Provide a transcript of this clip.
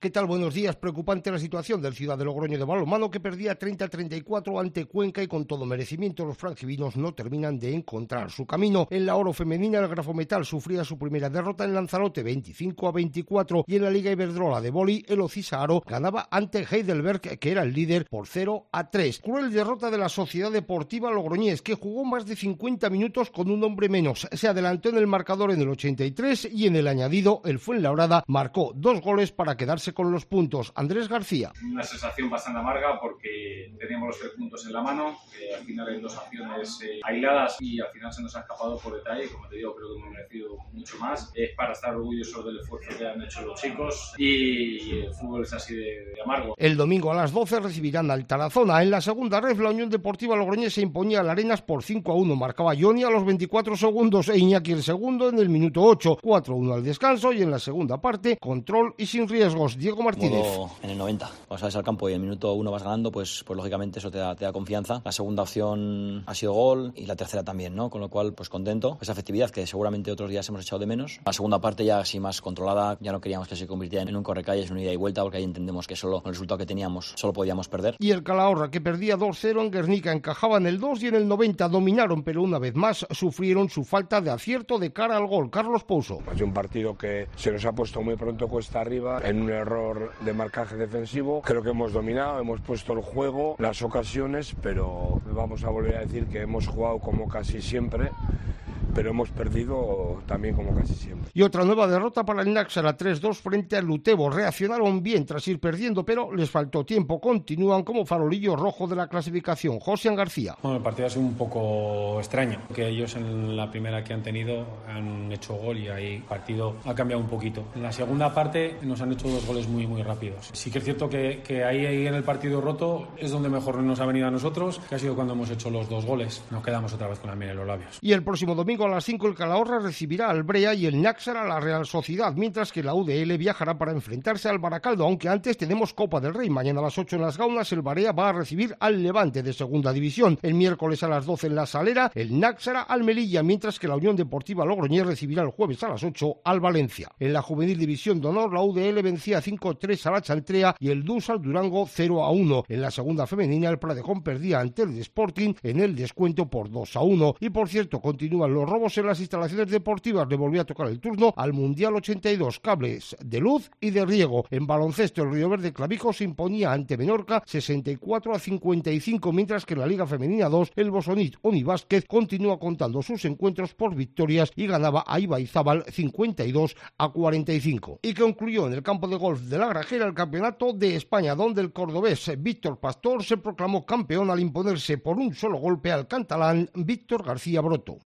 ¿Qué tal? Buenos días. Preocupante la situación del Ciudad de Logroño de balonmano, que perdía 30-34 ante Cuenca, y con todo merecimiento los franjivinos no terminan de encontrar su camino. En la oro femenina, el Grafometal sufría su primera derrota en Lanzarote 25-24, y en la Liga Iberdrola de vóley el Ocisaharo ganaba ante Heidelberg, que era el líder, por 0-3. Cruel derrota de la Sociedad Deportiva Logroñés, que jugó más de 50 minutos con un hombre menos. Se adelantó en el marcador en el 83 y en el añadido el Fuenlabrada marcó 2 goles para quedarse con los puntos. Andrés García. Una sensación bastante amarga porque teníamos los 3 puntos en la mano, al final hay 2 acciones aisladas y al final se nos ha escapado por detalle. Como te digo, creo que hemos merecido mucho más. Es para estar orgullosos del esfuerzo que han hecho los chicos, y el fútbol es así de amargo. El domingo a las 12 recibirán al Tarazona. En la segunda ref, la Unión Deportiva Logroñés se imponía a la Arenas por 5-1. Marcaba Johnny a los 24 segundos e Iñaki el segundo en el minuto 8. 4-1 al descanso, y en la segunda parte, control y sin riesgos. Diego Martínez. En el 90, cuando sales al campo y en el minuto 1 vas ganando, pues lógicamente eso te da confianza. La segunda opción ha sido gol y la tercera también, ¿no? Con lo cual, pues contento. Esa efectividad que seguramente otros días hemos echado de menos. La segunda parte ya así más controlada, ya no queríamos que se convirtiera en un correcalles, una ida y vuelta, porque ahí entendemos que solo con el resultado que teníamos solo podíamos perder. Y el Calahorra, que perdía 2-0 en Guernica, encajaba en el 2 y en el 90 dominaron, pero una vez más sufrieron su falta de acierto de cara al gol. Carlos Pouso. Es un partido que se nos ha puesto muy pronto cuesta arriba en un error de marcaje defensivo. Creo que hemos dominado, hemos puesto el juego, las ocasiones, pero vamos a volver a decir que hemos jugado como casi siempre, pero hemos perdido también como casi siempre. Y otra nueva derrota para el Náxara, 3-2 frente al Lutebo. Reaccionaron bien tras ir perdiendo, pero les faltó tiempo. Continúan como farolillo rojo de la clasificación. José García. Bueno, el partido ha sido un poco extraño, que ellos en la primera que han tenido han hecho gol y ahí el partido ha cambiado un poquito. En la segunda parte nos han hecho 2 goles muy rápidos. Sí que es cierto que ahí en el partido roto es donde mejor nos ha venido a nosotros, que ha sido cuando hemos hecho los 2 goles. Nos quedamos otra vez con la miel en los labios. Y el próximo domingo a las 5 el Calahorra recibirá al Brea y el Náxara a la Real Sociedad, mientras que la UDL viajará para enfrentarse al Baracaldo, aunque antes tenemos Copa del Rey. Mañana a las 8 en Las Gaunas el Barea va a recibir al Levante de segunda división. El miércoles a las 12 en La Salera el Náxara al Melilla, mientras que la Unión Deportiva Logroñés recibirá el jueves a las 8 al Valencia. En la Juvenil División de Honor la UDL vencía 5-3 a la Chantrea y el Dus al Durango 0-1. En la segunda femenina el Pradejón perdía ante el Sporting en el descuento por 2-1. Y por cierto, continúan los robos en las instalaciones deportivas. Le volvió a tocar el turno al Mundial 82, cables de luz y de riego. En baloncesto el Río Verde Clavijo se imponía ante Menorca 64-55, mientras que en la Liga Femenina 2 el Bosonit Onivásquez continúa contando sus encuentros por victorias y ganaba a Ibaizábal 52-45. Y concluyó en el campo de golf de La Grajera el Campeonato de España, donde el cordobés Víctor Pastor se proclamó campeón al imponerse por un solo golpe al catalán Víctor García Broto.